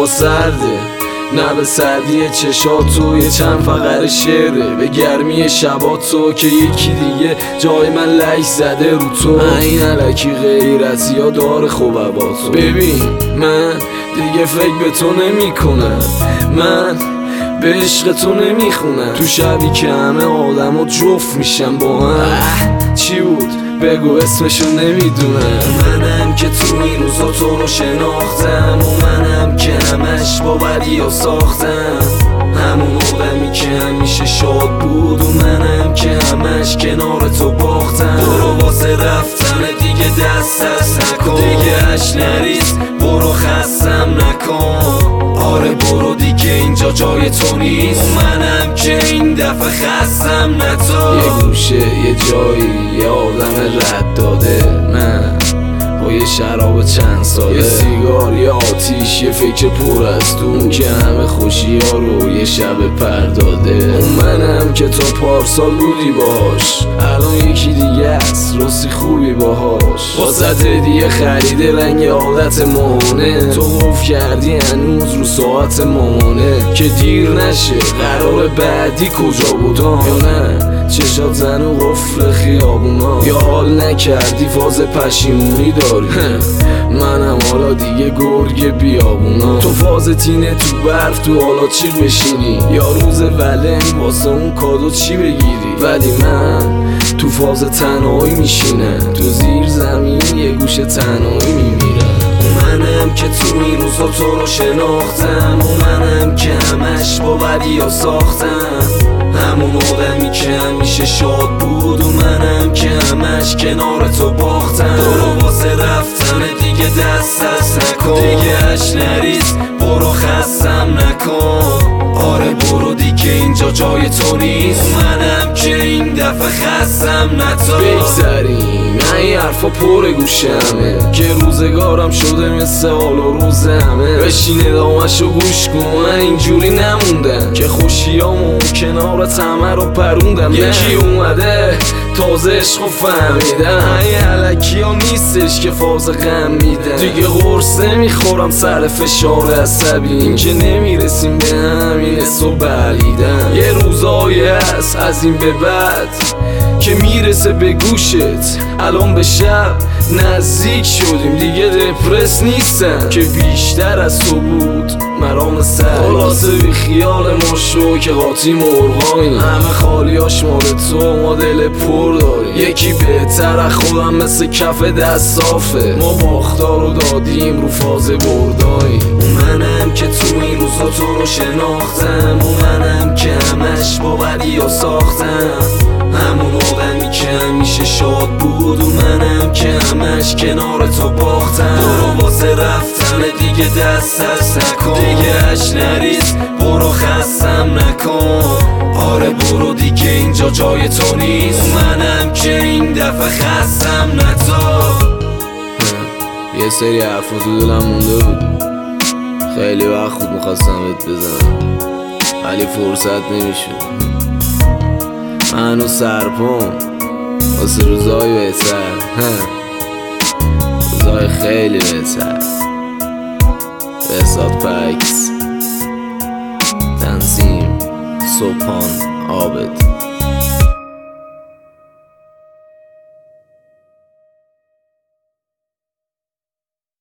سرده، نه به سردی چشاتو یه چند فقر شعره، به گرمی شباتو که یکی دیگه جای من لک زده رو تو. این علکی غیرتی ها داره خوبباتو. ببین من دیگه فکر به تو نمی کنم، من به عشق تو نمیخونم. تو شبی که همه آدم ها جفت میشن با هم، چی بود؟ بگو اسمشو نمیدونم. منم که تو این روزا تو رو شناختم، و منم که همش با بدی ها ساختم. همون آدمی که همیشه شاد بود، و منم که همش کنار تو باختم. برو واسه رفتن دیگه دست نکن، دیگه اش نریز، برو خستم نکن. آره برو دیگه اینجا جای تو نیست، منم که این دفعه خستم نتو. یه گوشه یه جایی یه آدم رد داده، من با یه شراب چند ساله، یه سیگار یه آتیش یه فکر پر از دون که همه خوشی ها رو یه شب پرداده. اون منم که تا پارسال بودی باهاش، الان یکی دیگه است راستی خوبی باهاش. واسه هدیه خریده رنگ عادت ماهانه، تو قفل کردی هنوز رو ساعت مامانه که دیر نشه. قرار بعدی کجا بودم یا نه چشات زن و قفل خیابونا، یا حال نکردی فاز پشیمونی داری. منم حالا دیگه گرگ بیابونا، تو فاز تینه تو برف تو حالا چی بشینی، یا روز ولن واسه اون کادو چی بگیری. ولی من تو فاز تنهایی میشینم، تو زیر زمین یه گوشه تنهایی میمیرم. منم که تو این روزا تو رو شناختم، و منم که همش با بدی ها ساختم. همون آدمی که همیشه شاد بود، و منم که همش کنار تو باختم. برو واسه رفتن دیگه دست نکن، دیگه اش نریز، برو خستم نکن. آره برو دیگه اینجا جای تو نیست، منم که این دفعه خستم نتو. بگذریم این حرفا پر گوشمه، که روزگارم شده مثل حال و روز همه. بشین ادامه‌شو گوش کن، من اینجوری نموندم که خوشیامو کنارت همه رو پروندم. یکی اومده تازه عشقو فهمیدم، این علکی ها نیستش که فاز غم میدن. دیگه قرص نمیخورم سر فشار عصبی، این که نمیرسیم به همین حسو بلیدم. یه روزایی هست از این به بعد که میرسه به گوشت، الان به شب نزدیک شدیم، دیگه دپرس نیستم که بیشتر از تو بود مرام سر. خلاصه بی خیال ما شو که قاطی مرغاییم، همه خالیاش مال تو، ما دل پر داریم. یکی بهتر از خودم مثل کف دست صافه، ما باختار رو دادیم رو فاز برداییم. منم که تو این روزا تو رو شناختم، و منم که همش با بدی ها ساختم. همون آدمی که همیشه شاد بود، و منم که همش کنار تو باختم. برو واسه رفتن دیگه دست نکن، دیگه اش نریز، برو خستم نکن. آره برو دیگه اینجا جای تو نیست، منم که این دفعه خستم نتو. یه سری حرفا تو دلم مونده بود، خیلی وقت خود میخواستم بهت بزنم ولی فرصت نمیشد. من و سرپم واسه روزای بهتر، روزای خیلی بهتر. بهزاد پکس، تنظیم سبحان عابد.